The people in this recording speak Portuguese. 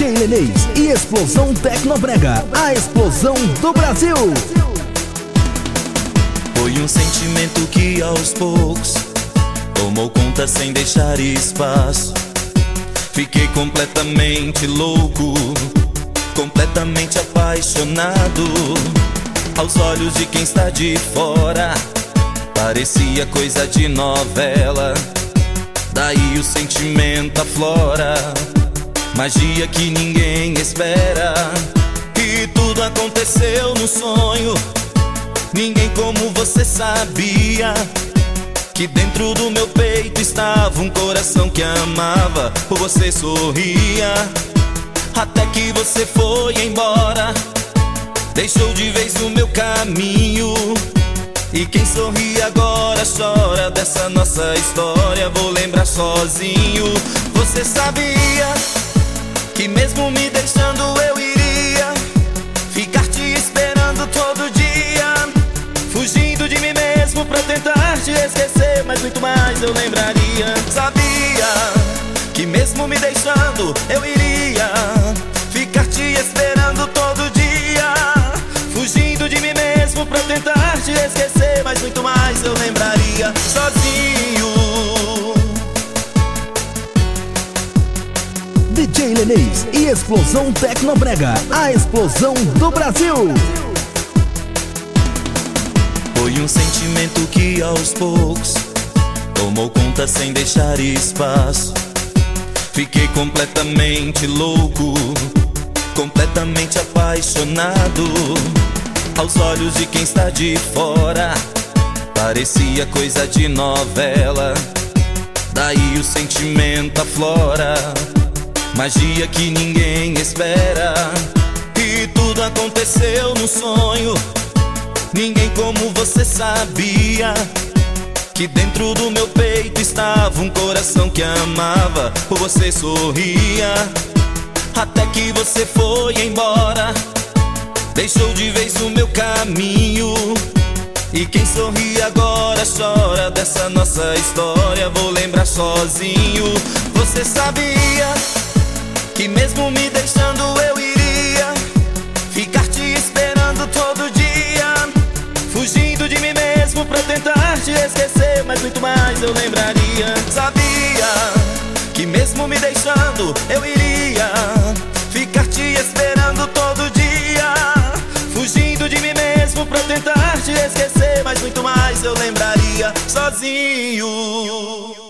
DJ Lenez e Explosão Tecnobrega, a explosão do Brasil. Foi um sentimento que aos poucos tomou conta sem deixar espaço. Fiquei completamente louco, completamente apaixonado. Aos olhos de quem está de fora, parecia coisa de novela. Daí o sentimento aflora, magia que ninguém espera. E tudo aconteceu no sonho. Ninguém como você sabia que dentro do meu peito estava um coração que amava. Por você sorria, até que você foi embora. Deixou de vez o meu caminho. E quem sorri agora chora dessa nossa história. Vou lembrar sozinho. Você sabia que mesmo me deixando eu iria ficar te esperando todo dia, fugindo de mim mesmo pra tentar te esquecer, mas muito mais eu lembraria. Sabia que mesmo me deixando eu iria ficar te esperando todo dia, fugindo de mim mesmo pra tentar te esquecer, mas muito mais eu lembraria. Sozinho. DJ Lenez e Explosão Tecnobrega, a explosão do Brasil. Foi um sentimento que aos poucos tomou conta sem deixar espaço. Fiquei completamente louco, completamente apaixonado. Aos olhos de quem está de fora, parecia coisa de novela. Daí o sentimento aflora, magia que ninguém espera. E tudo aconteceu no sonho. Ninguém como você sabia que dentro do meu peito estava um coração que amava. Por você sorria, até que você foi embora. Deixou de vez o meu caminho. E quem sorri agora chora dessa nossa história. Vou lembrar sozinho. Você sabia que mesmo me deixando eu iria ficar te esperando todo dia, fugindo de mim mesmo pra tentar te esquecer, mas muito mais eu lembraria. Sabia que mesmo me deixando eu iria ficar te esperando todo dia, fugindo de mim mesmo pra tentar te esquecer, mas muito mais eu lembraria. Sozinho.